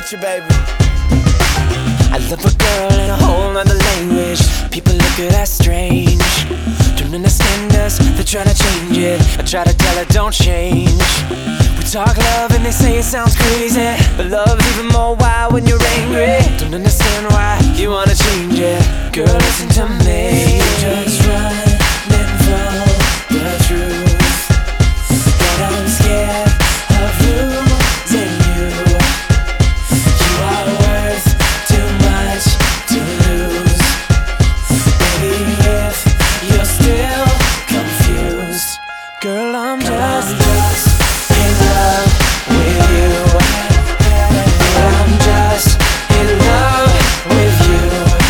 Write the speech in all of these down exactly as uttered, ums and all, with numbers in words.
with you, baby. I love a girl in a whole nother language. People look at us strange, don't understand us, they try to change it. I try to tell her don't change. We talk love and they say it sounds crazy, but love's even more wild when you're angry. Don't understand why you wanna change it. Girl, listen to me. Just running from the truth, but I'm scared of losing you. You are worth too much to lose. Baby, if you're still confused, girl, I'm just, just in love with you. Girl, I'm just in love with you.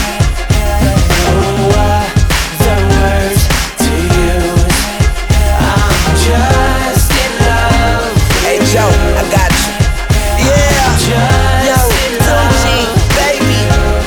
No other words to use. I'm just in love. Hey Joe, I got you. Yeah, yo, Tunechi, baby.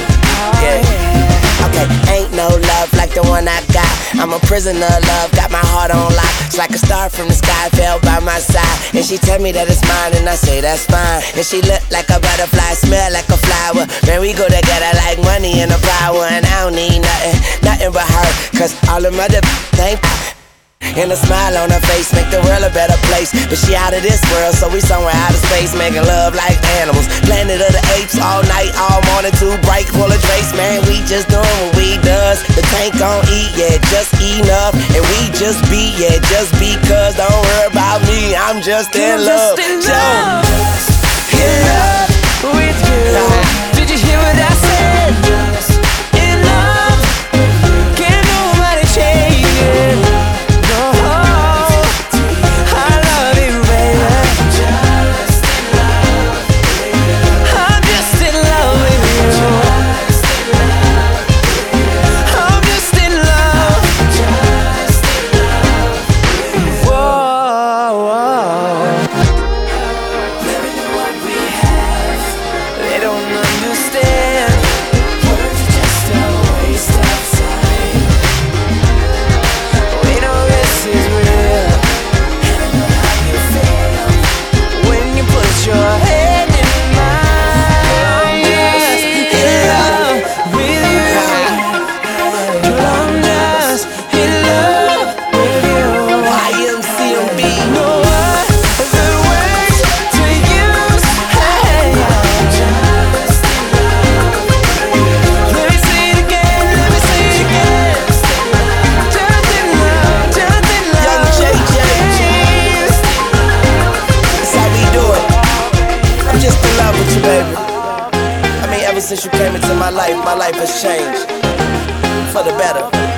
Yeah, okay, ain't no love like the one I got. I'm a prisoner of love, got my heart on lock. It's like a star from the sky fell by my side, and she tell me that it's mine, and I say that's fine. And she look like a butterfly, smell like a flower. Man, we go together like money and a power. And I don't need nothing, nothing but her, cause all of my other ain't. And a smile on her face make the world a better place. But she out of this world, so we somewhere out of space, making love like animals. Planet of the apes, all night, all morning, too bright, full of trace. Man, we just doing what we does. The tank gon' eat, yeah, just enough. And we just be, yeah, just because. Don't worry about me, I'm just in love. Just in love, just in love with you. Did you hear what I said? Just in love, can't nobody change it. Since you came into my life, my life has changed for the better.